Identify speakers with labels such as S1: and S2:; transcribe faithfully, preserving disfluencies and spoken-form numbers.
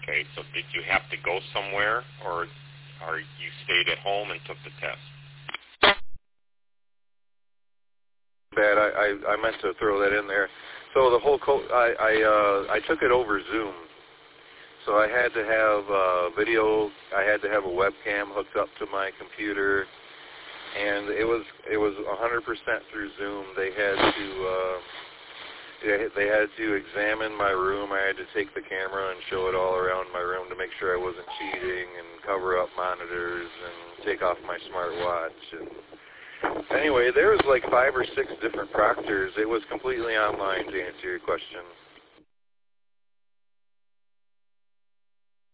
S1: Okay, so did you have to go somewhere, or or you stayed at home and took the test?
S2: Bad. I, I, I meant to throw that in there. So the whole co- I I, uh, I took it over Zoom. So I had to have uh, video. I had to have a webcam hooked up to my computer, and it was it was one hundred percent through Zoom. They had to uh, they, they had to examine my room. I had to take the camera and show it all around my room to make sure I wasn't cheating, and cover up monitors and take off my smartwatch. And anyway, there was like five or six different proctors. It was completely online, to answer your question.